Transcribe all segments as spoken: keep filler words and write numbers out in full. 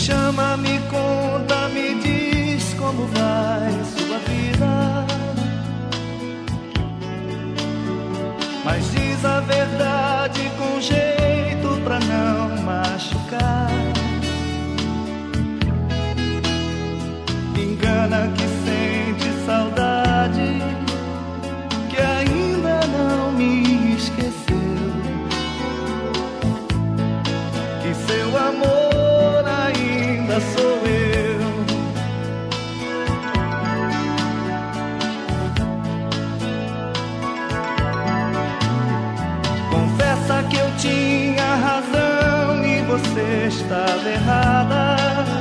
chama, me conta, me diz como vai sua vida. Mas diz a verdade com jeito pra não machucar. Engana que sente saudade, que ainda não me esqueceu, que seu amor ainda sou eu. Confessa que eu tinha razão e você estava errada.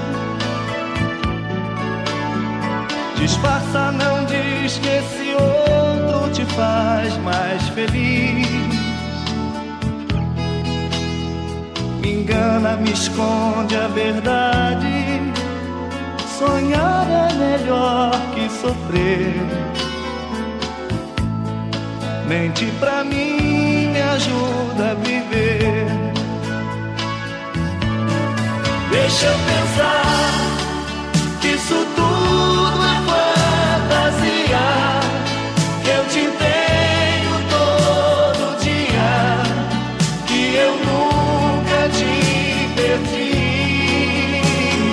Disfarça, não diz que esse outro te faz mais feliz. Me engana, me esconde a verdade. Sonhar é melhor que sofrer. Mente pra mim, me ajuda a viver. Deixa eu pensar que isso tudo é fantasia, que eu te tenho todo dia, que eu nunca te perdi.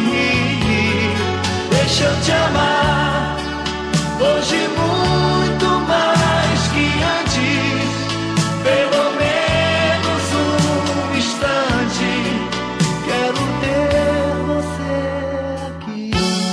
Deixa eu te amar hoje muito mais que antes, pelo menos um instante. Quero ter você aqui.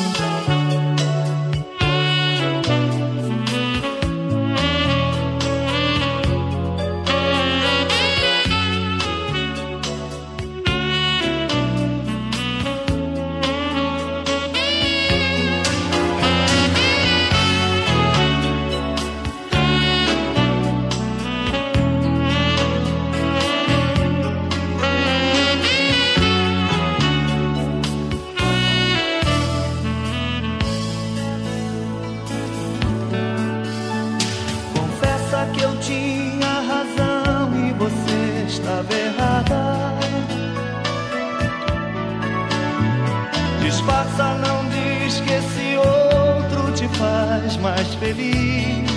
Confessa que eu tinha razão e você estava errada. Disfarça, não diz que esse outro te faz mais feliz.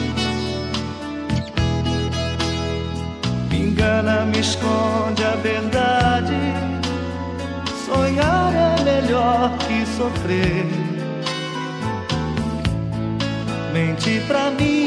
Me engana, me esconde a verdade. Sonhar é melhor que sofrer. Mente pra mim,